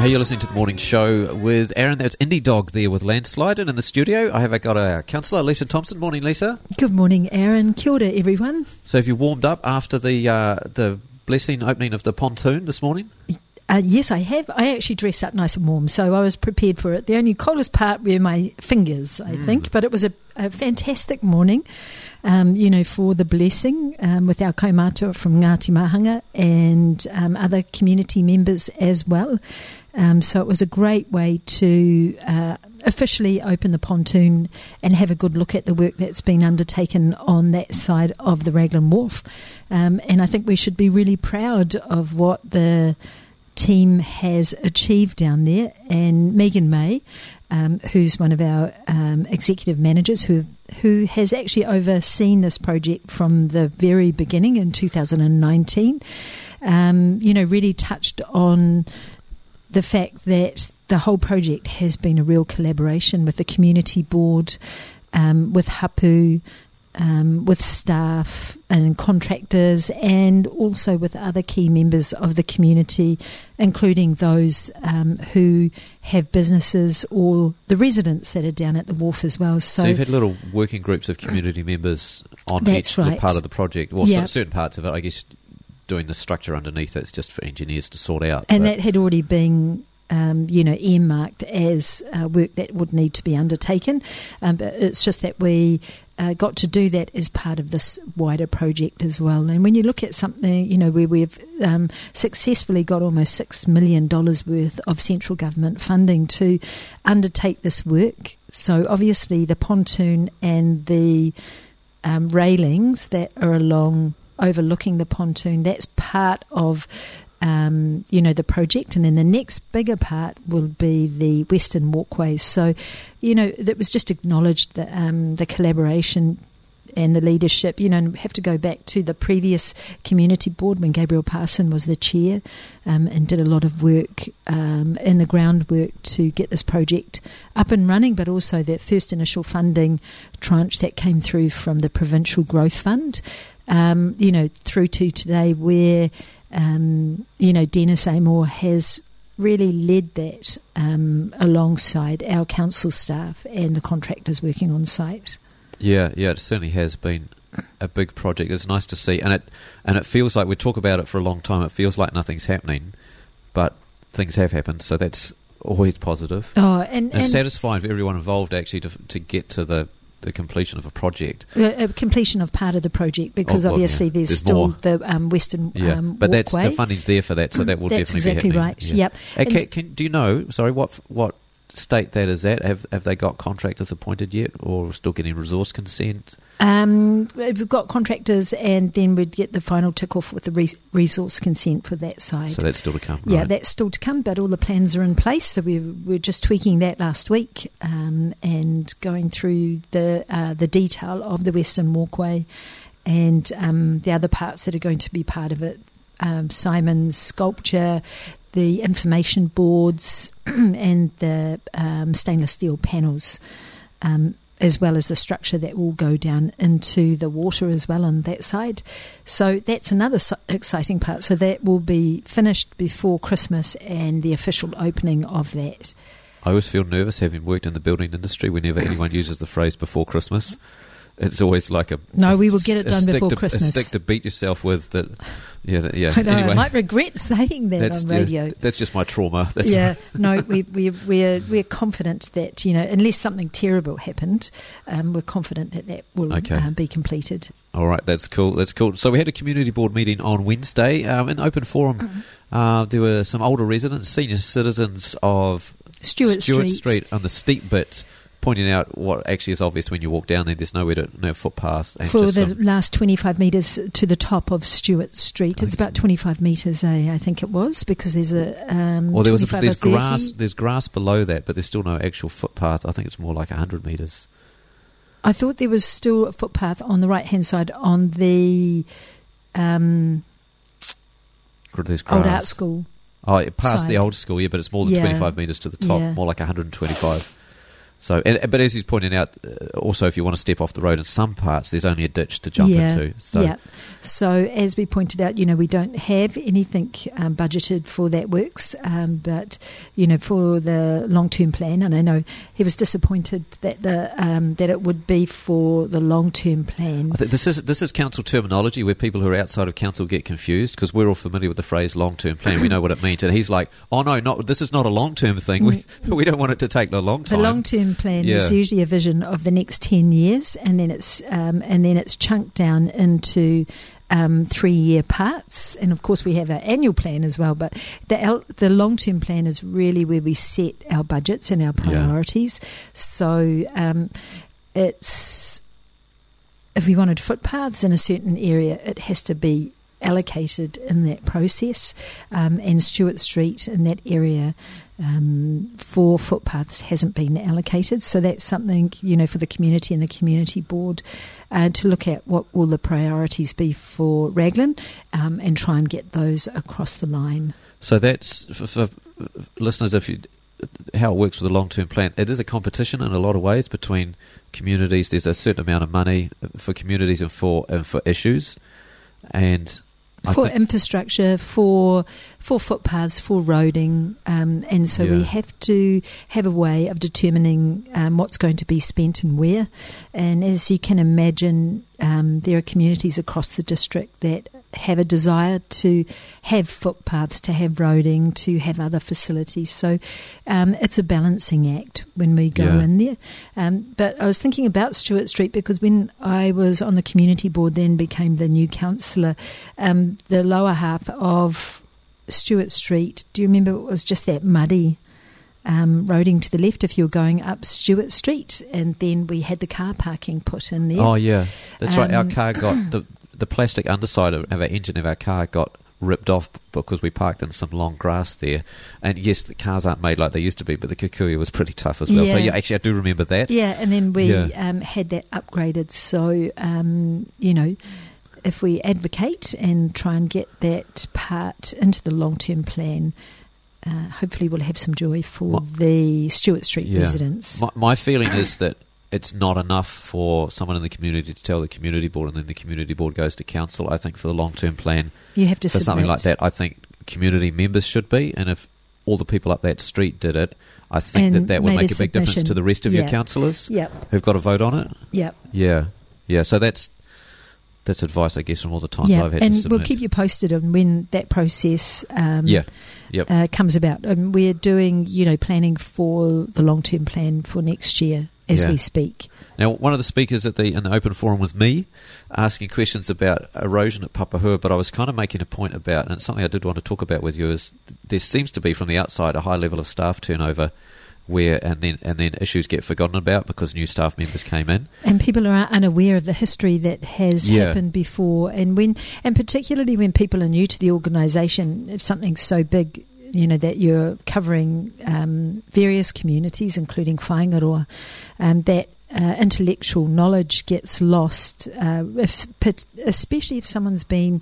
Hey, you're listening to The Morning Show with Aaron. That's Indie Dog there with Landslide. And in the studio, I have got our counsellor, Lisa Thompson. Morning, Lisa. Good morning, Aaron. Kia ora, everyone. So have you warmed up after the blessing opening of the pontoon this morning? Yes, I have. I actually dressed up nice and warm, so I was prepared for it. The only coldest part were my fingers, I think, but it was a fantastic morning, for the blessing with our kaumātua from Ngāti Mahanga and other community members as well. So it was a great way to officially open the pontoon and have a good look at the work that's been undertaken on that side of the Raglan Wharf. And I think we should be really proud of what the team has achieved down there, and Megan May, who's one of our executive managers who has actually overseen this project from the very beginning in 2019, really touched on the fact that the whole project has been a real collaboration with the community board, with Hapu, with staff and contractors, and also with other key members of the community, including those who have businesses or the residents that are down at the wharf as well. So you've had little working groups of community members on each part of the project. Well, certain parts of it, I guess, doing the structure underneath it's just for engineers to sort out. And that had already been earmarked as work that would need to be undertaken. But it's just that we got to do that as part of this wider project as well. And when you look at something, where we've successfully got almost $6 million worth of central government funding to undertake this work. So obviously the pontoon and the railings that are along overlooking the pontoon, that's part of the project, and then the next bigger part will be the Western Walkways. So, that was just acknowledged that the collaboration and the leadership. Have to go back to the previous community board when Gabriel Parson was the chair, and did a lot of work in the groundwork to get this project up and running, but also that first initial funding tranche that came through from the Provincial Growth Fund, through to today where Dennis Amor has really led that alongside our council staff and the contractors working on site. Yeah, it certainly has been a big project. It's nice to see, and it feels like we talk about it for a long time. It feels like nothing's happening, but things have happened, so that's always positive. Oh, and it's satisfying for everyone involved actually to get to the completion of a project. Completion of part of the project, because obviously there's still more. The Western but Walkway. The funding's there for that, so that will that's definitely be happening. That's exactly right, yep. Do you know, what state that is at? Have they got contractors appointed yet, or still getting resource consent? We've got contractors, and then we'd get the final tick-off with the resource consent for that side. So that's still to come, Yeah, right? That's still to come, but all the plans are in place, so we're just tweaking that last week, and going through the detail of the Western Walkway and the other parts that are going to be part of it. Simon's sculpture, the information boards and the stainless steel panels, as well as the structure that will go down into the water as well on that side. So that's another exciting part. So that will be finished before Christmas and the official opening of that. I always feel nervous having worked in the building industry whenever anyone uses the phrase before Christmas. It's always like we will get it done before Christmas. A stick to beat yourself with. That. I know, anyway, I might regret saying that on radio. That's just my trauma. We're confident that unless something terrible happened, we're confident that will be completed. All right, that's cool. So we had a community board meeting on Wednesday in the open forum. There were some older residents, senior citizens of Stewart Street on the steep bit, pointing out what actually is obvious when you walk down there. There's no footpath. And for the last 25 metres to the top of Stewart Street. It's about 25 metres, I think it was, because there's there's grass below that, but there's still no actual footpath. I think it's more like 100 metres. I thought there was still a footpath on the right-hand side on the old art school. Oh, past side. The old school, but it's more than 25 metres to the top, more like 125. So, but as he's pointing out, also if you want to step off the road in some parts, there's only a ditch to jump into. So as we pointed out, we don't have anything budgeted for that works, but for the long-term plan, and I know he was disappointed that that it would be for the long-term plan. I think this is council terminology where people who are outside of council get confused, because we're all familiar with the phrase long-term plan. We know what it means, and he's like, "Oh no, this is not a long-term thing. We don't want it to take a long time." The long-term plan is usually a vision of the next 10 years, and then it's chunked down into 3-year parts, and of course we have our annual plan as well. But the long-term plan is really where we set our budgets and our priorities. So it's, if we wanted footpaths in a certain area, it has to be allocated in that process, and Stewart Street in that area for footpaths hasn't been allocated. So that's something, for the community and the community board to look at what will the priorities be for Raglan, and try and get those across the line. So that's, for listeners, how it works with a long-term plan, it is a competition in a lot of ways between communities. There's a certain amount of money for communities and for issues, and for infrastructure, for footpaths, for roading, and so we have to have a way of determining what's going to be spent and where. And as you can imagine, there are communities across the district that have a desire to have footpaths, to have roading, to have other facilities. So it's a balancing act when we go in there. But I was thinking about Stewart Street because when I was on the community board, then became the new councillor, the lower half of Stewart Street, do you remember it was just that muddy roading to the left if you're going up Stewart Street, and then we had the car parking put in there. Oh yeah, that's right. Our car got the plastic underside of our engine of our car got ripped off because we parked in some long grass there. And yes, the cars aren't made like they used to be, but the kikuyu was pretty tough as well. So actually I do remember that. Yeah, and then we had that upgraded. So if we advocate and try and get that part into the long-term plan, hopefully we'll have some joy for the Stewart Street residents. My feeling is that it's not enough for someone in the community to tell the community board and then the community board goes to council. I think for the long-term plan, you have to for something like that, I think community members should be, and if all the people up that street did it, I think that would make a big difference to the rest of your councillors who've got to vote on it. Yeah. So that's advice, I guess, from all the times I've had to submit. And we'll keep you posted on when that process comes about. We're doing, planning for the long-term plan for next year as we speak. Now, one of the speakers in the open forum was me, asking questions about erosion at Papahua, but I was kind of making a point about, and it's something I did want to talk about with you, is there seems to be from the outside a high level of staff turnover where and then issues get forgotten about because new staff members came in, and people are unaware of the history that has happened before, and particularly when people are new to the organisation, it's something so big, that you're covering various communities, including Whaingaroa, that intellectual knowledge gets lost, especially if someone's been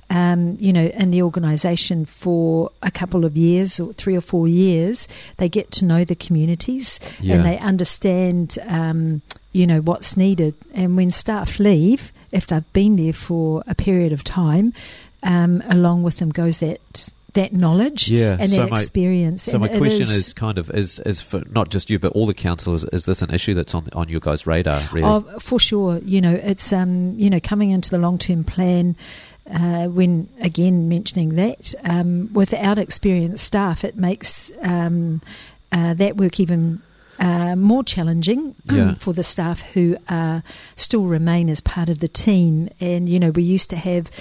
in the organisation for a couple of years or 3 or 4 years. They get to know the communities and they understand what's needed, and when staff leave, if they've been there for a period of time, along with them goes that knowledge and that experience. So my question is is for not just you but all the councillors, is this an issue that's on your guys' radar, really? Oh, for sure. It's coming into the long-term plan, when again mentioning that, without experienced staff, it makes that work even more challenging for the staff who still remain as part of the team. And we used to have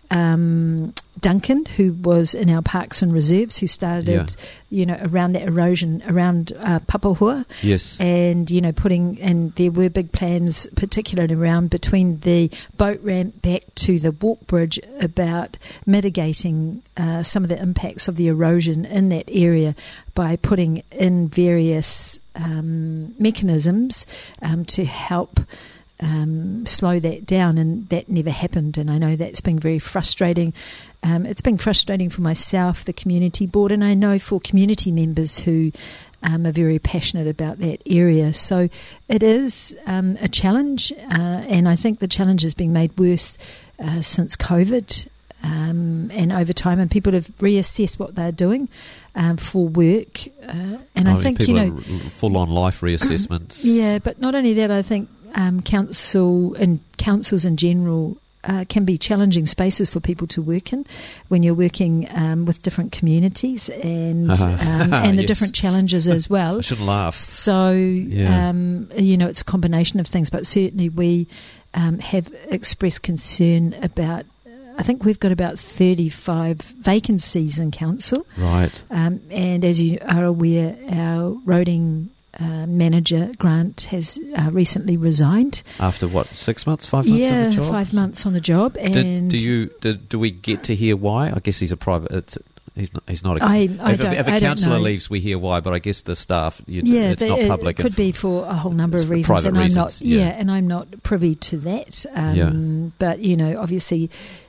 Duncan, who was in our Parks and Reserves, who started, around that erosion around Papahua. Yes. And, and there were big plans, particularly around between the boat ramp back to the walk bridge, about mitigating some of the impacts of the erosion in that area by putting in various mechanisms to help slow that down, and that never happened. And I know that's been very frustrating. It's been frustrating for myself, the community board, and I know for community members who are very passionate about that area. So it is a challenge, and I think the challenge is being made worse since COVID. And over time, and people have reassessed what they're doing for work, and I think full-on life reassessments. Yeah, but not only that, I think councils in general can be challenging spaces for people to work in when you're working with different communities and the yes. different challenges as well. I shouldn't laugh. So Yeah. It's a combination of things, but certainly we have expressed concern about. I think we've got about 35 vacancies in council. Right. And as you are aware, our roading manager, Grant, has recently resigned. After what, 6 months, 5 months on the job? 5 months on the job. And do we get to hear why? I guess he's a private. He's not. If a councillor know. leaves, we hear why. But I guess the staff, it's not public. It could be for a whole number of reasons, private and reasons. and I'm not privy to that. But obviously.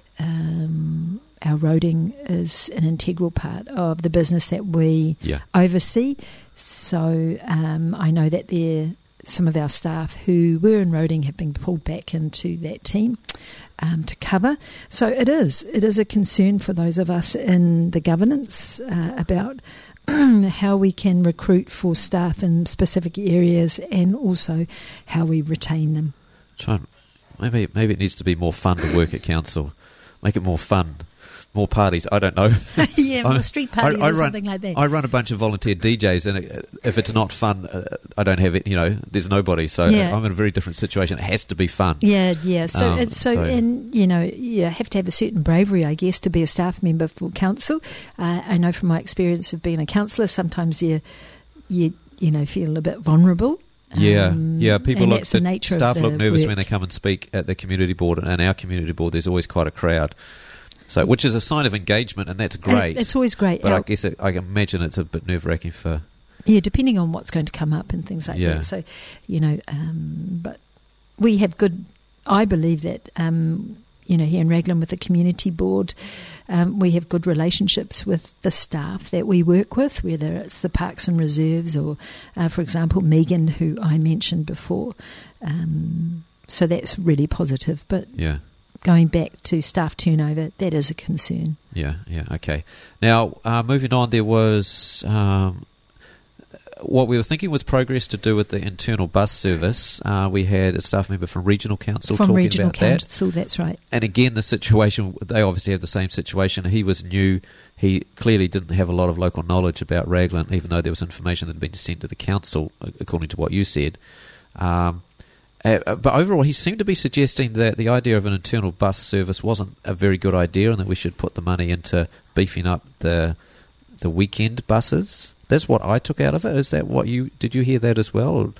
Our roading is an integral part of the business that we oversee. So I know that some of our staff who were in roading have been pulled back into that team to cover. So it is a concern for those of us in the governance about how we can recruit for staff in specific areas and also how we retain them. Maybe it needs to be more fun to work at council. Make it more fun, more parties. I don't know. More street parties or something like that. I run a bunch of volunteer DJs, and if it's not fun, I don't have it. There's nobody, so I'm in a very different situation. It has to be fun. Yeah. And you have to have a certain bravery, I guess, to be a staff member for council. I know from my experience of being a councillor, sometimes you feel a bit vulnerable. People staff look nervous when they come and speak at the community board, and our community board there's always quite a crowd, so which is a sign of engagement, and that's great. It's always great, but I guess I imagine it's a bit nerve-wracking for depending on what's going to come up and things like that. So but we have good. I believe that here in Raglan with the community board, we have good relationships with the staff that we work with, whether it's the Parks and Reserves or, for example, Megan, who I mentioned before. So that's really positive. But going back to staff turnover, that is a concern. Yeah, okay. Now, moving on, there was... what we were thinking was progress to do with the internal bus service. We had a staff member from Regional Council talking about that. That's right. And again, the situation, they obviously have the same situation. He was new. He clearly didn't have a lot of local knowledge about Raglan, even though there was information that had been sent to the council, according to what you said. But overall, he seemed to be suggesting that the idea of an internal bus service wasn't a very good idea and that we should put the money into beefing up the weekend buses. That's what I took out of it. Is that what did you hear that as well?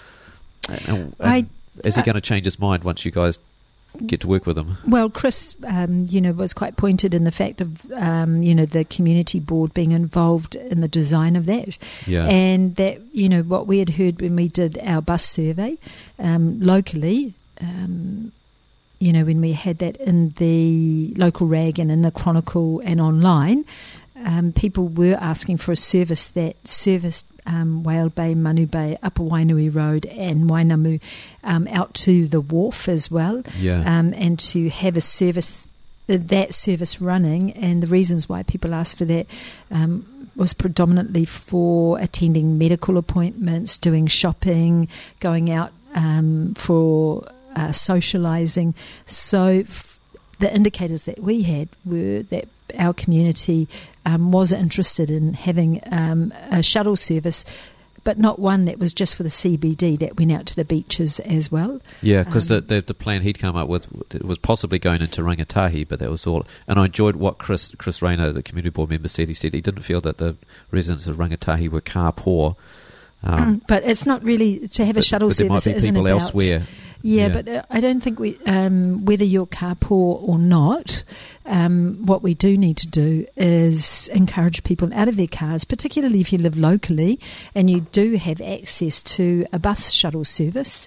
Is he going to change his mind once you guys get to work with him? Well, Chris, was quite pointed in the fact of, the community board being involved in the design of that. Yeah. And that, what we had heard when we did our bus survey locally, when we had that in the local rag and in the Chronicle and online, people were asking for a service that serviced Whale Bay, Manu Bay, Upper Wainui Road and Wainamu out to the wharf as well, and to have a service, that service running. And the reasons why people asked for that was predominantly for attending medical appointments, doing shopping, going out for socialising. So the indicators that we had were that our community was interested in having a shuttle service, but not one that was just for the CBD, that went out to the beaches as well. Yeah, because the plan he'd come up with was possibly going into Rangatahi, but that was all. And I enjoyed what Chris Rayner, the community board member, said. He said he didn't feel that the residents of Rangatahi were car poor. But it's not really to have a shuttle service. There might be people elsewhere. Yeah, but I don't think whether you're car poor or not, what we do need to do is encourage people out of their cars, particularly if you live locally and you do have access to a bus shuttle service.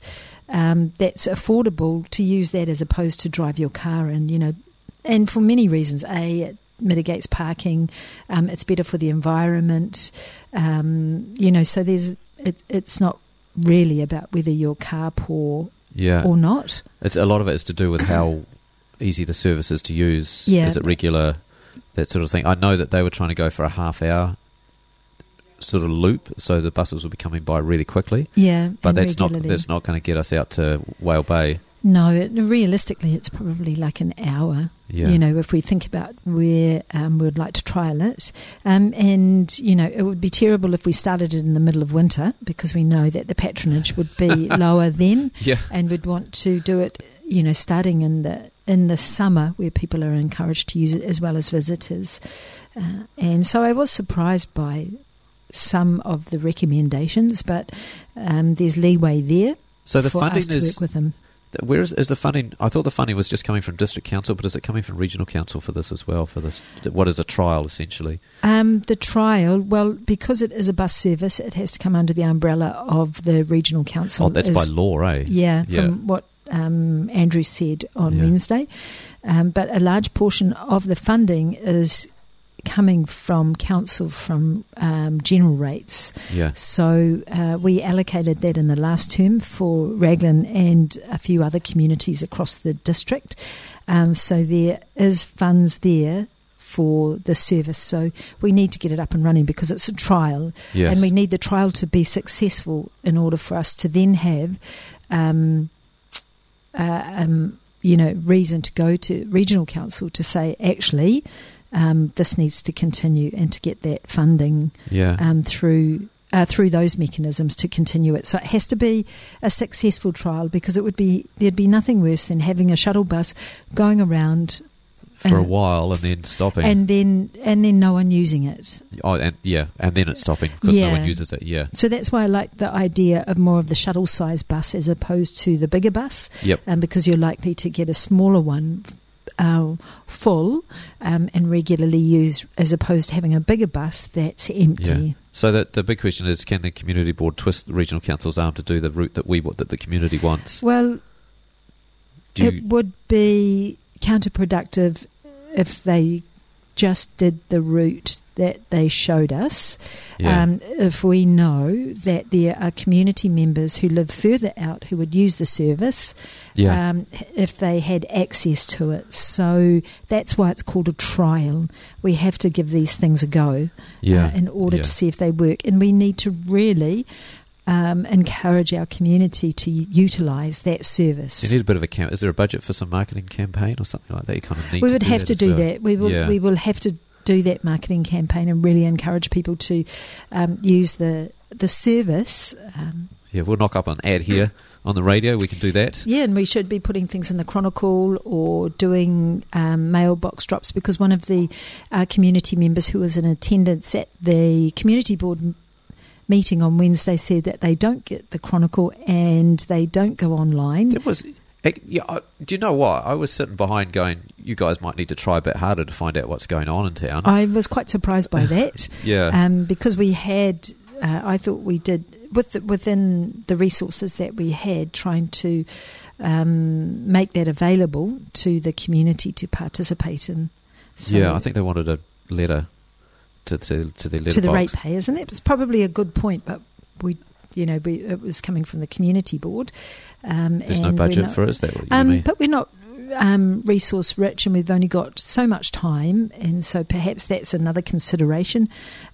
that's affordable to use that as opposed to drive your car in, and for many reasons. It mitigates parking, it's better for the environment, so it's not really about whether you're car poor or not. It's a lot of it is to do with how easy the service is to use. Yeah. Is it regular, that sort of thing. I know that they were trying to go for a half-hour sort of loop, so the buses will be coming by really quickly. Yeah, but that's not going to get us out to Whale Bay. No, realistically, it's probably like an hour. Yeah. If we think about where we'd like to trial it, and it would be terrible if we started it in the middle of winter, because we know that the patronage would be lower then. Yeah. And we'd want to do it, starting in the summer, where people are encouraged to use it as well as visitors. And so I was surprised by some of the recommendations, but there's leeway there. So the for funding us to work with them. Where is the funding? I thought the funding was just coming from District Council, but is it coming from Regional Council for this as well? For this, what is a trial essentially? The trial, well, because it is a bus service, it has to come under the umbrella of the Regional Council. Oh, that's by law, eh? Yeah, from what Andrew said on Wednesday. But a large portion of the funding is coming from council, from general rates. Yeah. So we allocated that in the last term for Raglan and a few other communities across the district. So there is funds there for the service. So we need to get it up and running because it's a trial. Yes. And we need the trial to be successful in order for us to then have reason to go to Regional Council to say, actually, this needs to continue, and to get that funding through those mechanisms to continue it. So it has to be a successful trial, because there'd be nothing worse than having a shuttle bus going around for a while and then stopping, and then no one using it. Oh, and then it's stopping because no one uses it. Yeah. So that's why I like the idea of more of the shuttle size bus as opposed to the bigger bus. Yep. Because you're likely to get a smaller one full and regularly used, as opposed to having a bigger bus that's empty. Yeah. So that the big question is, can the community board twist the Regional Council's arm to do the route that the community wants? Well, it would be counterproductive if they just did the route that they showed us. If we know that there are community members who live further out who would use the service, if they had access to it. So that's why it's called a trial. We have to give these things a go in order to see if they work. And we need to really encourage our community to utilise that service. You need a bit of a is there a budget for some marketing campaign or something like that? You kind of need. We would have to do well. that. We will have to do that marketing campaign and really encourage people to use the service. We'll knock up an ad here on the radio. We can do that. Yeah, and we should be putting things in the Chronicle or doing mailbox drops, because one of the community members who was in attendance at the community board meeting on Wednesday said that they don't get the Chronicle and they don't go online. It was. Do you know what? I was sitting behind going, you guys might need to try a bit harder to find out what's going on in town. I was quite surprised by that. Because we had, I thought we did, within the resources that we had, trying to make that available to the community to participate in. So I think they wanted a letter to their letterbox. To the ratepayers, and it was probably a good point, but it was coming from the community board. There's no budget for it, is that what you mean? But we're not resource rich, and we've only got so much time, and so perhaps that's another consideration.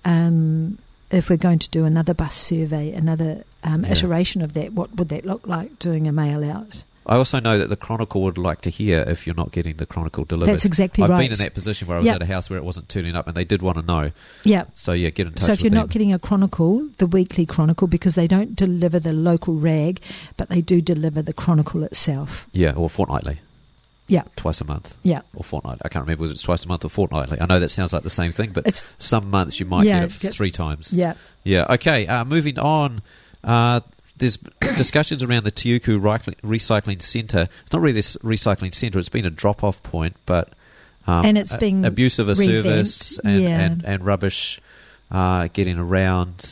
If we're going to do another bus survey, another iteration of that, what would that look like, doing a mail out? I also know that the Chronicle would like to hear if you're not getting the Chronicle delivered. That's exactly right. I've been in that position where I was at a house where it wasn't turning up, and they did want to know. Yeah. So, get in touch with them. So if you're not getting a Chronicle, the weekly Chronicle, because they don't deliver the local rag, but they do deliver the Chronicle itself. Yeah, or fortnightly. Yeah. Twice a month. Yeah. Or fortnightly. I can't remember whether it's twice a month or fortnightly. I know that sounds like the same thing, but it's, some months you might get it 3 times. Yeah. Yeah. Okay, moving on. There's discussions around the Tiuku Recycling Centre. It's not really this recycling centre. It's been a drop-off point, but and it's being abuse of a revamped. service and rubbish getting around.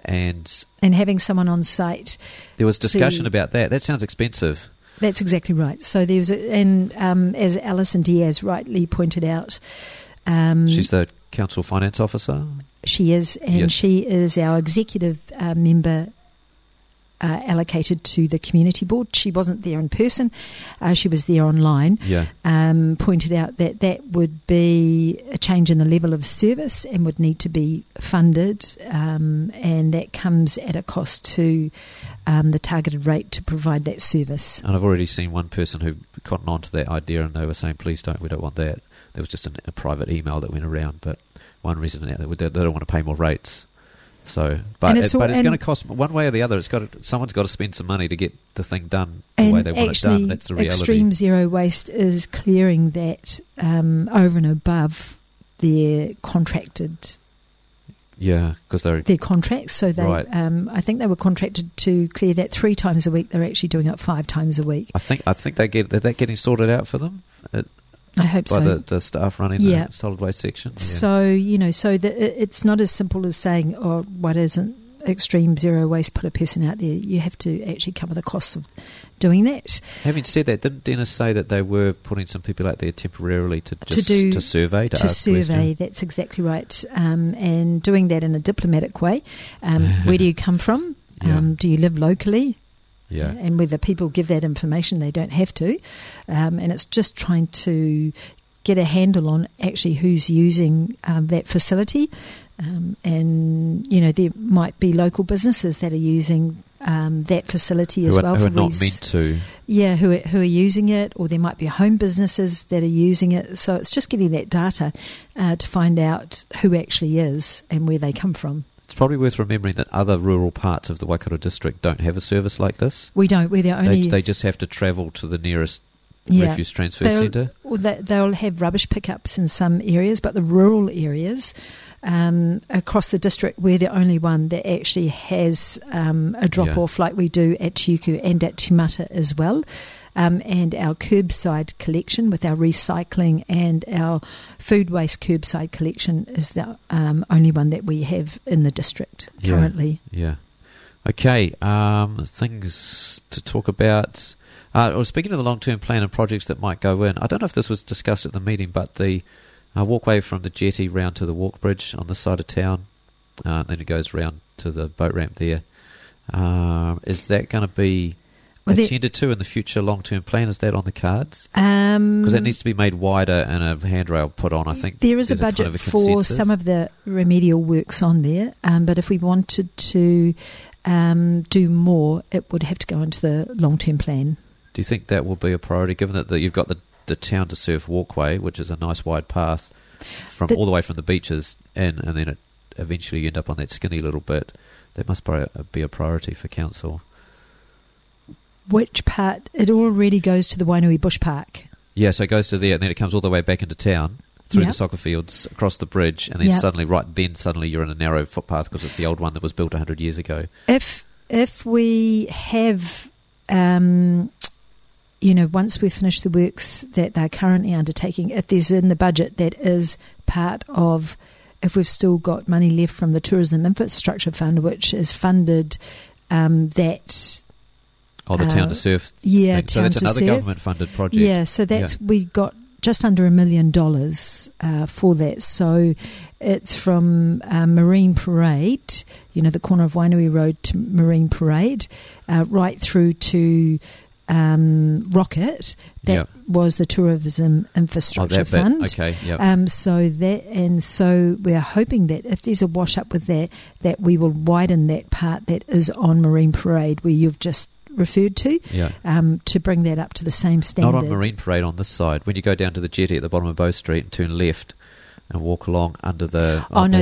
and having someone on site. there was discussion about that. That sounds expensive. That's exactly right. So there was, as Alison Diaz rightly pointed out, She's the council finance officer. She is, and Yes. she is our executive member allocated to the community board. She wasn't there in person; she was there online. Yeah. Pointed out that that would be a change in the level of service and would need to be funded, and that comes at a cost to the targeted rate to provide that service. And I've already seen one person who cottoned on to that idea, and they were saying, "Please don't. We don't want that." There was just a private email that went around, but one reason they don't want to pay more rates. So, but And it's it's going to cost one way or the other. Someone's got to spend some money to get the thing done the And way they want it actually, done. That's the reality. Extreme Zero Waste is clearing that over and above their contracted Yeah, because they're their contracts. So they, Right. I think they were contracted to clear that 3 times a week. They're actually doing it 5 times a week. I think is that getting sorted out for them I hope by so. the staff running Yeah. the solid waste section. Yeah. So it's not as simple as saying, "Oh, why doesn't Extreme Zero Waste put a person out there?" You have to actually cover the costs of doing that. Having said that, didn't Dennis say that they were putting some people out there temporarily to survey, to ask survey. questions? That's exactly right, and doing that in a diplomatic way. Where do you come from? Yeah. Do you live locally? Yeah. And whether people give that information, they don't have to. And it's just trying to get a handle on actually who's using that facility. And, there might be local businesses that are using that facility as well. Who are not meant to. Yeah, who are using it, or there might be home businesses that are using it. So it's just getting that data to find out who actually is and where they come from. It's probably worth remembering that other rural parts of the Waikato district don't have a service like this. We don't. We're the only... They just have to travel to the nearest Yeah. refuse transfer centre. They'll have rubbish pickups in some areas, but the rural areas across the district, we're the only one that actually has a drop-off like we do at Tiuku and at Timata as well. And our curbside collection with our recycling and our food waste curbside collection is the only one that we have in the district currently. Yeah. Okay, things to talk about. Speaking of the long-term plan and projects that might go in, I don't know if this was discussed at the meeting, but the walkway from the jetty round to the walk bridge on this side of town, then it goes round to the boat ramp there. Is that going to be attended to in the future long-term plan? Is that on the cards? Because that needs to be made wider and a handrail put on, I think. There is a budget for some of the remedial works on there, but if we wanted to do more, it would have to go into the long-term plan. Do you think that will be a priority, given that you've got the town to surf walkway, which is a nice wide path from all the way from the beaches in, and then eventually you end up on that skinny little bit? That must be a priority for council. Which part? It already goes to the Wainui Bush Park. Yeah, so it goes to there, and then it comes all the way back into town, through the soccer fields, across the bridge, and then suddenly you're in a narrow footpath because it's the old one that was built 100 years ago. If we have, once we finish the works that they're currently undertaking, if there's in the budget that is part of, if we've still got money left from the Tourism Infrastructure Fund, which is funded that... Oh, the Town to Surf thing. So that's another government-funded project. Yeah, so we got just under $1 million for that. So it's from Marine Parade, the corner of Wainui Road to Marine Parade, right through to Rocket. That was the Tourism Infrastructure Fund. Okay, yeah. So we're hoping that if there's a wash up with that we will widen that part that is on Marine Parade where you've just referred to, to bring that up to the same standard. Not on Marine Parade on this side. When you go down to the jetty at the bottom of Bow Street and turn left and walk along under the...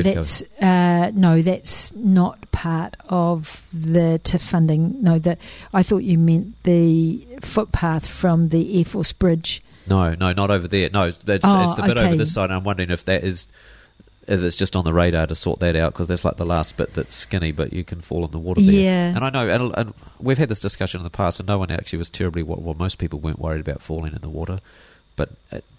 that's not part of the TIF funding. No, I thought you meant the footpath from the Air Force Bridge. No, not over there. No, it's the bit over this side. I'm wondering if it's just on the radar to sort that out, because that's like the last bit that's skinny, but you can fall in the water there. Yeah. And I know, and we've had this discussion in the past, and no one actually was terribly... Well, most people weren't worried about falling in the water, but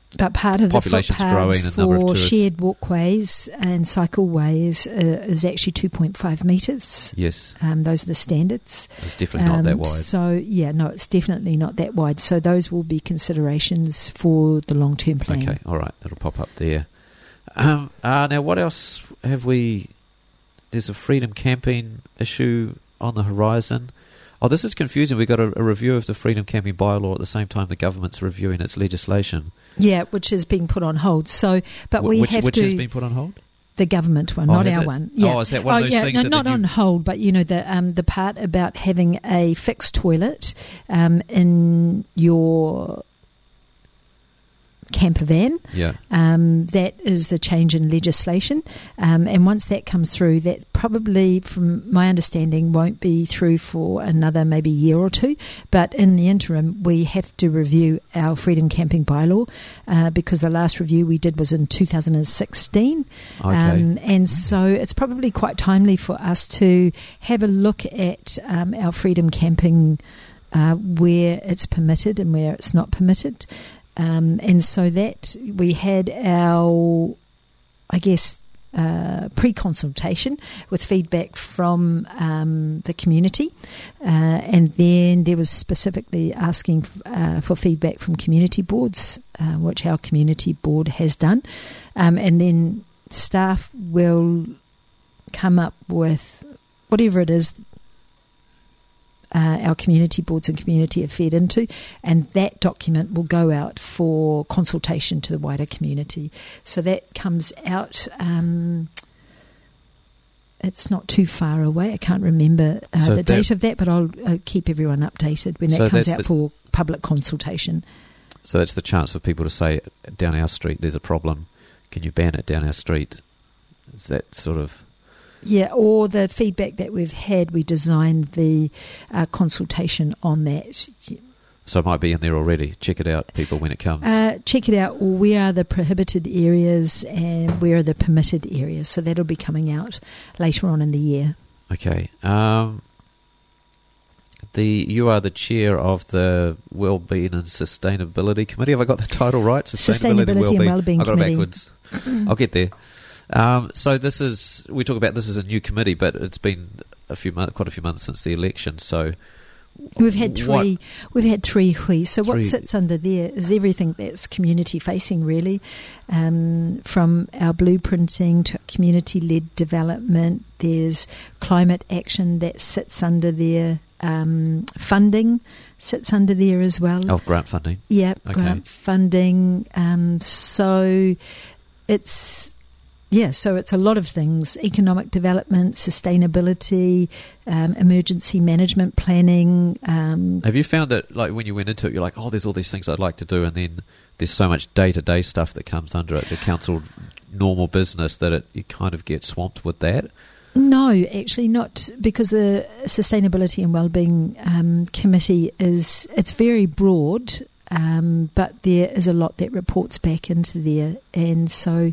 But part of population's the growing, footpaths a number of for tourists. shared walkways and cycleways is actually 2.5 metres. Yes, Those are the standards. it's definitely not that wide. So, no, it's definitely not that wide. So those will be considerations for the long-term plan. Okay, all right, that'll pop up there. Now, what else have we... There's a freedom camping issue on the horizon. Oh, this is confusing. We've got a review of the freedom camping bylaw at the same time the government's reviewing its legislation. Yeah, which has been put on hold. So, but Which has been put on hold? The government one, Oh, not has our it? one. Yeah. Oh, is that one of those things No, that not the new- on hold, but the part about having a fixed toilet in your camper van. Yeah. That is a change in legislation, and once that comes through, that probably, from my understanding, won't be through for another maybe year or two. But in the interim, we have to review our freedom camping bylaw because the last review we did was in 2016, Okay. and so it's probably quite timely for us to have a look at our freedom camping where it's permitted and where it's not permitted. And so that we had our, I guess, pre-consultation with feedback from the community, and then there was specifically asking for feedback from community boards, which our community board has done, and then staff will come up with whatever it is our community boards and community have fed into, and that document will go out for consultation to the wider community. So that comes out, it's not too far away. I can't remember the date of that, but I'll keep everyone updated when that comes out for public consultation. So that's the chance for people to say, down our street there's a problem, can you ban it down our street? Is that sort of... Yeah, or the feedback that we've had, we designed the consultation on that. So it might be in there already. Check it out, people, when it comes. Check it out. Where are the prohibited areas and where are the permitted areas? So that'll be coming out later on in the year. Okay. You are the chair of the Wellbeing and Sustainability Committee. Have I got the title right? Sustainability and Wellbeing I got Committee. it backwards. I'll get there. So this is a new committee, but it's been quite a few months since the election. So we've had three. So what sits under there is everything that's community facing, really, from our blueprinting to community-led development. There's climate action that sits under there. Funding sits under there as well. Oh, grant funding. Yeah, okay. Grant funding. So it's a lot of things: economic development, sustainability, emergency management planning. Have you found that, like, when you went into it, you're like, oh, there's all these things I'd like to do, and then there's so much day-to-day stuff that comes under it, the council normal business, that you kind of get swamped with that? No, actually not, because the Sustainability and Wellbeing Committee it's very broad. But there is a lot that reports back into there, and so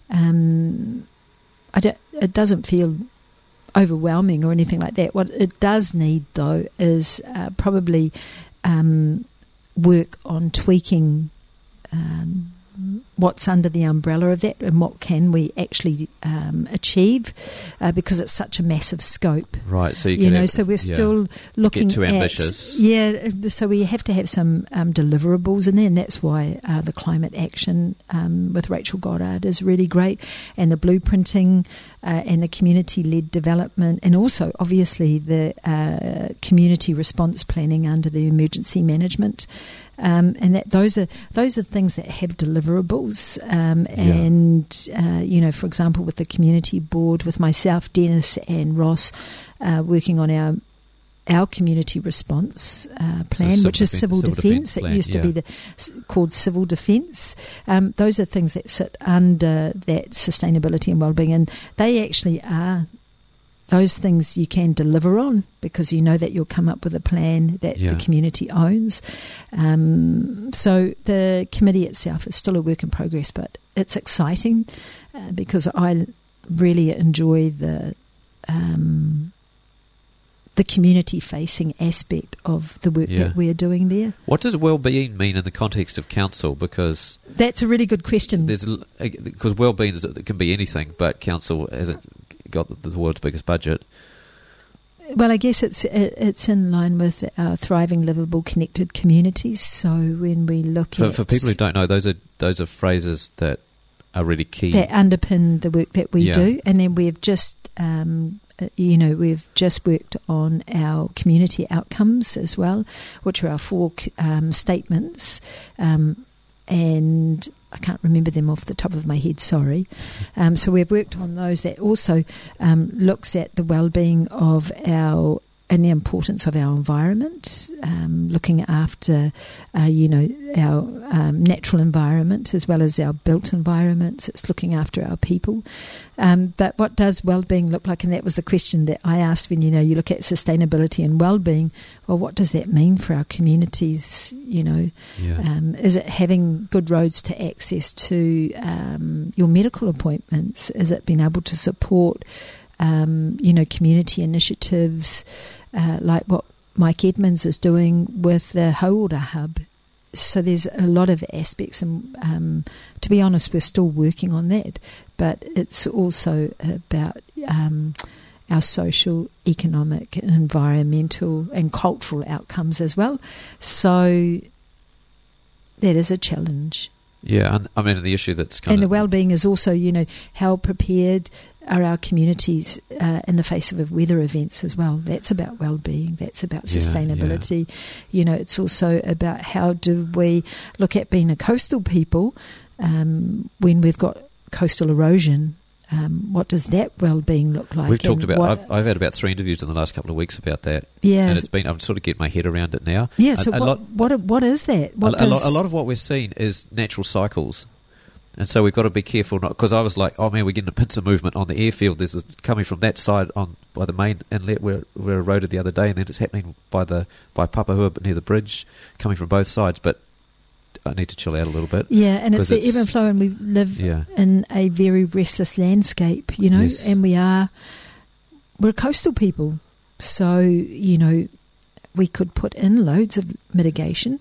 it doesn't feel overwhelming or anything like that. What it does need, though, is probably work on tweaking what's under the umbrella of that and what can we actually achieve, because it's such a massive scope. Right, so so we're still looking get too at ambitious. Yeah, so we have to have some deliverables in there, and that's why the climate action with Rachel Goddard is really great, and the blueprinting and the community-led development, and also obviously the community response planning under the emergency management. And that those are things that have deliverables, and for example, with the community board, with myself, Dennis, and Ross, working on our community response plan, which is civil defence. It used to be called civil defence. Those are things that sit under that sustainability and wellbeing, and they actually are. Those things you can deliver on because you know that you'll come up with a plan that the community owns. So the committee itself is still a work in progress, but it's exciting because I really enjoy the the community-facing aspect of the work that we're doing there. What does well-being mean in the context of council? Because that's a really good question. Because well-being it can be anything, but council hasn't got the world's biggest budget. Well, I guess it's in line with our thriving, livable, connected communities. So when we look at... For people who don't know, those are phrases that are really key. That underpin the work that we do. And then we've just, we've just worked on our community outcomes as well, which are our 4 statements. And I can't remember them off the top of my head, sorry. So we've worked on those. That also looks at the well-being of our and the importance of our environment, looking after, our natural environment as well as our built environments. It's looking after our people. But what does well-being look like? And that was the question that I asked when, you look at sustainability and well-being. Well, what does that mean for our communities? Is it having good roads to access to your medical appointments? Is it being able to support community initiatives like what Mike Edmonds is doing with the Hauora Hub? So there's a lot of aspects, and to be honest, we're still working on that. But it's also about our social, economic, environmental and cultural outcomes as well. So that is a challenge. Yeah, and I mean the issue that's and the well-being is also, how prepared are our communities in the face of weather events as well. That's about well-being. That's about sustainability. It's also about how do we look at being a coastal people when we've got coastal erosion. What does that well-being look like? We've talked about. I've had about 3 interviews in the last couple of weeks about that. Yeah, and I'm sort of getting my head around it now. Yeah. So what is that? A lot of what we're seeing is natural cycles. And so we've got to be careful, because I was like, oh man, we're getting a pincer movement on the airfield. There's coming from that side by the main inlet where we eroded the other day, and then it's happening by Papahua near the bridge, coming from both sides. But I need to chill out a little bit. Yeah, and it's the ebb and flow, and we live in a very restless landscape, yes. and we're coastal people. So, we could put in loads of mitigation,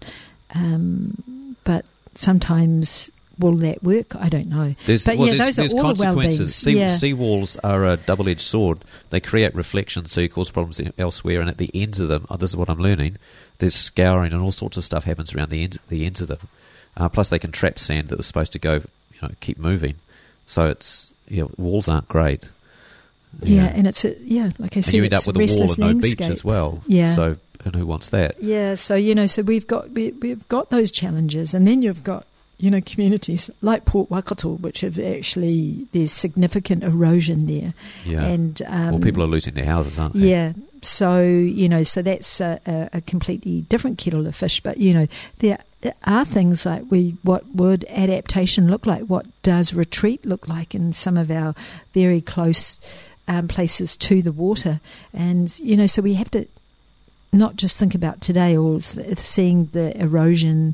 but sometimes... will that work? I don't know. Those are all consequences. Seawalls are a double-edged sword. They create reflection, so you cause problems elsewhere. And at the ends of them, this is what I'm learning, there's scouring and all sorts of stuff happens around the ends of them. Plus, they can trap sand that was supposed to go, keep moving. So it's walls aren't great. Yeah, and it's like I said, and you end up with a wall and no beach as well. Yeah. So and who wants that? Yeah. So so we've got those challenges, and then you've got. Communities like Port Waikato, which have actually, there's significant erosion there. Yeah. And people are losing their houses, aren't they? Yeah. So, so that's a completely different kettle of fish. But, there are things like what would adaptation look like? What does retreat look like in some of our very close places to the water? And, so we have to not just think about today or seeing the erosion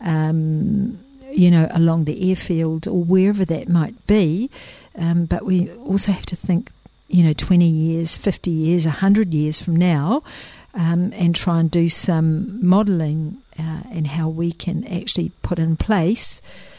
along the airfield or wherever that might be. But we also have to think, 20 years, 50 years, 100 years from now, and try and do some modelling and how we can actually put in place,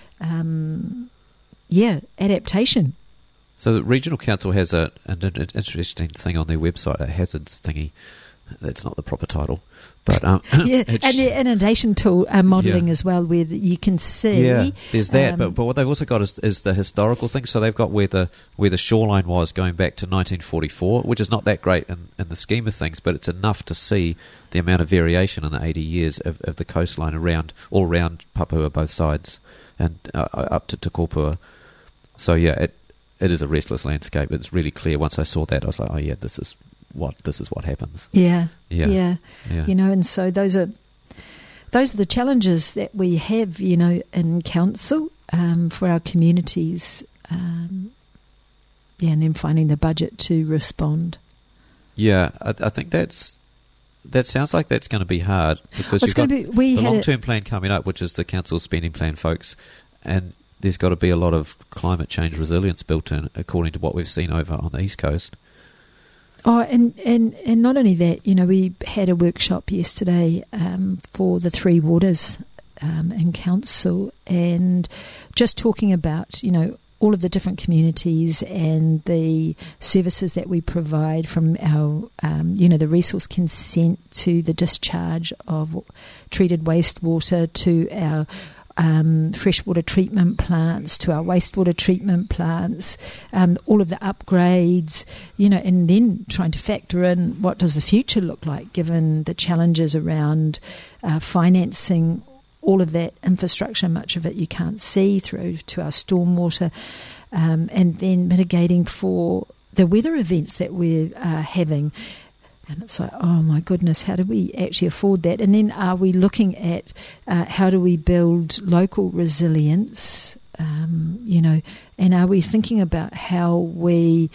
adaptation. So the Regional Council has an interesting thing on their website, a hazards thingy. That's not the proper title, but and the inundation tool modelling as well, where you can see. Yeah, there's that, but what they've also got is the historical thing. So they've got where the shoreline was going back to 1944, which is not that great in the scheme of things, but it's enough to see the amount of variation in the 80 years of the coastline all around Papua, both sides, and up to Te Kopua. So it is a restless landscape. It's really clear. Once I saw that, I was like, oh yeah, this is what happens. Yeah. And so those are the challenges that we have, in council for our communities. And then finding the budget to respond. Yeah, I think that sounds like that's going to be hard because you've got the long-term plan coming up, which is the council spending plan, folks, and there's got to be a lot of climate change resilience built in, according to what we've seen over on the East Coast. Oh, and not only that, we had a workshop yesterday for the Three Waters in council, and just talking about, all of the different communities and the services that we provide, from our, the resource consent to the discharge of treated wastewater to our freshwater treatment plants, to our wastewater treatment plants, all of the upgrades, and then trying to factor in what does the future look like given the challenges around financing all of that infrastructure. Much of it you can't see, through to our stormwater, and then mitigating for the weather events that we're having. And it's like, oh my goodness, how do we actually afford that? And then are we looking at how do we build local resilience, and are we thinking about how we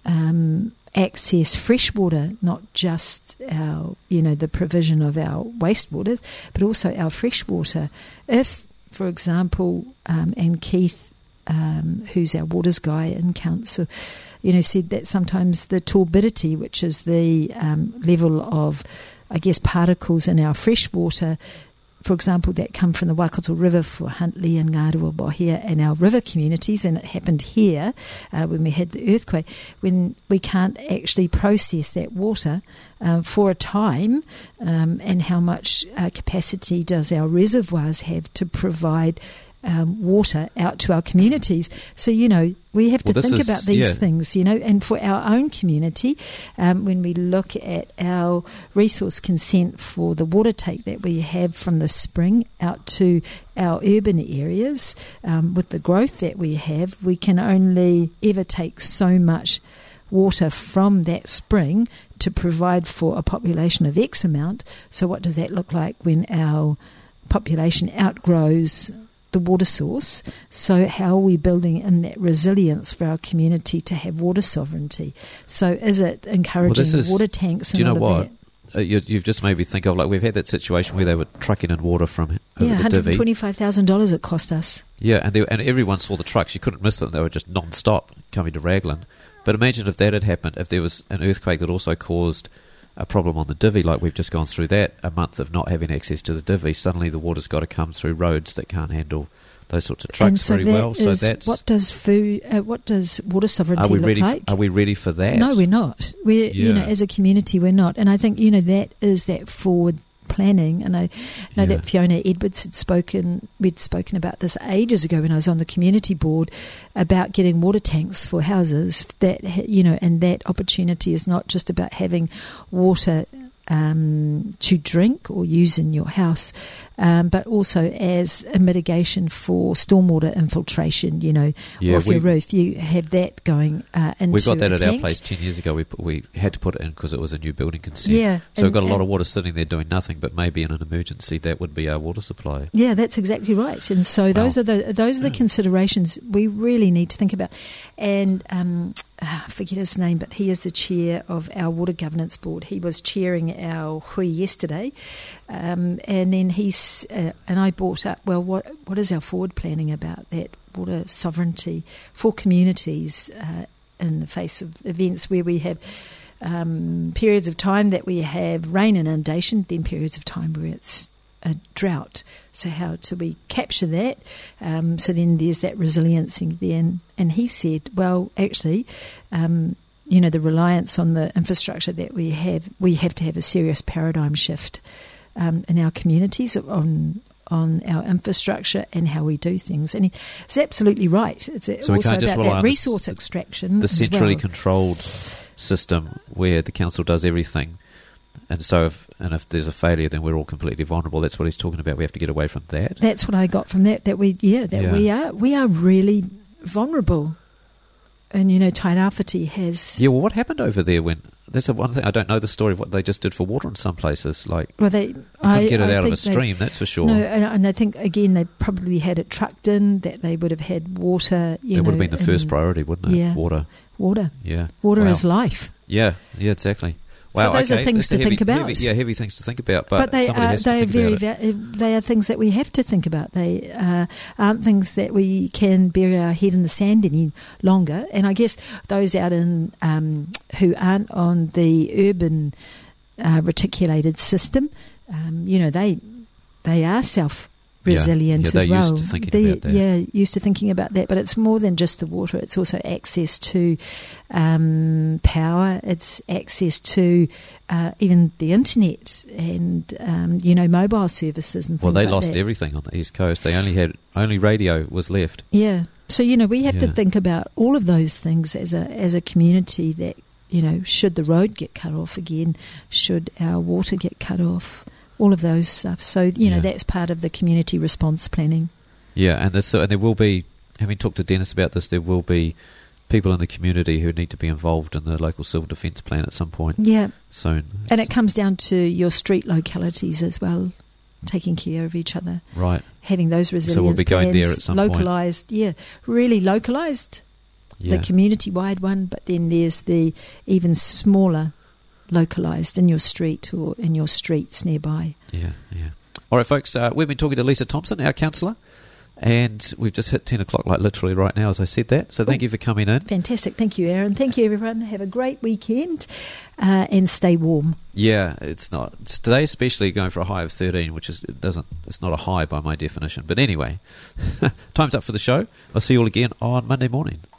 access fresh water, not just our, the provision of our wastewater, but also our fresh water. If, for example, and Keith, who's our waters guy in council, said that sometimes the turbidity, which is the level of, particles in our fresh water, for example, that come from the Waikato River for Huntly and Ngārua Bohea and our river communities, and it happened here when we had the earthquake, when we can't actually process that water for a time, and how much capacity does our reservoirs have to provide water out to our communities. So, we have to think about these things, and for our own community, when we look at our resource consent for the water take that we have from the spring out to our urban areas, with the growth that we have, we can only ever take so much water from that spring to provide for a population of X amount. So what does that look like when our population outgrows the water source? So how are we building in that resilience for our community to have water sovereignty? So is it encouraging water tanks and all of that? You've just made me think of, we've had that situation where they were trucking in water from over the Divvy. $125,000 it cost us. Yeah, and everyone saw the trucks. You couldn't miss them. They were just non-stop coming to Raglan. But imagine if that had happened, if there was an earthquake that also caused a problem on the Divvy, like we've just gone through that, a month of not having access to the Divvy, suddenly the water's got to come through roads that can't handle those sorts of trucks very well. So that's what does water sovereignty look like? Are we ready for that? No, we're not. We're as a community, we're not. And I think that is that forward planning. And I know that Fiona Edwards we'd spoken about this ages ago when I was on the community board, about getting water tanks for houses. That and that opportunity is not just about having water to drink or use in your house, but also as a mitigation for stormwater infiltration, off your roof. You have that going into we got that at tank. our place 10 years ago. We had to put it in because it was a new building consent. Yeah, so we've got a lot of water sitting there doing nothing, but maybe in an emergency that would be our water supply. Yeah, that's exactly right. And so those are the considerations we really need to think about. And I forget his name, but he is the chair of our Water Governance Board. He was chairing our hui yesterday, and then and I brought up, well, what is our forward planning about that water sovereignty for communities in the face of events where we have periods of time that we have rain and inundation, then periods of time where it's a drought. So how do we capture that? So then there's that resiliency then. And he said, well, actually, the reliance on the infrastructure that we have to have a serious paradigm shift in our communities on our infrastructure and how we do things. And he's absolutely right. It's so also about that resource extraction. The centrally controlled system where the council does everything. And so if there's a failure, then we're all completely vulnerable. That's what he's talking about. We have to get away from that. That's what I got from that we are really vulnerable. And, Tairāwhiti has... Yeah, well, what happened over there when... That's the one thing. I don't know the story of what they just did for water in some places. Well, they couldn't get it out of a stream, that's for sure. No, and I think, again, they probably had it trucked in, that they would have had water, That would have been the first priority, wouldn't it? Yeah. Water. Water. Yeah. Water is life. Yeah, exactly. Wow, so those okay. are things That's to think about. Heavy things to think about. But they somebody are has to think about it. they are things that we have to think about. They aren't things that we can bury our head in the sand any longer. And I guess those out in who aren't on the urban reticulated system, they are self-resilient they're as well. used to thinking about that. Yeah, used to thinking about that. But it's more than just the water. It's also access to power. It's access to even the internet and mobile services and things Well, they like lost that. everything on the East Coast. They only radio was left. Yeah. So we have to Yeah. think about all of those things as a community. That should the road get cut off again, should our water get cut off, all of those stuff. So that's part of the community response planning. Yeah, and there will be, having talked to Dennis about this, there will be people in the community who need to be involved in the local civil defence plan at some point. Yeah. Soon. And it comes down to your street localities as well, taking care of each other. Right. Having those resilience So we'll be going plans, there at some point. localised, really localised, Yeah. the community-wide one, but then there's the even smaller localised in your street or in your streets nearby. Yeah. All right, folks, we've been talking to Lisa Thompson, our councillor, and we've just hit 10 o'clock, like literally right now as I said that. So thank you for coming in. Fantastic. Thank you, Aaron. Thank you, everyone. Have a great weekend and stay warm. Yeah, it's today especially going for a high of 13, which it's not a high by my definition. But anyway, time's up for the show. I'll see you all again on Monday morning.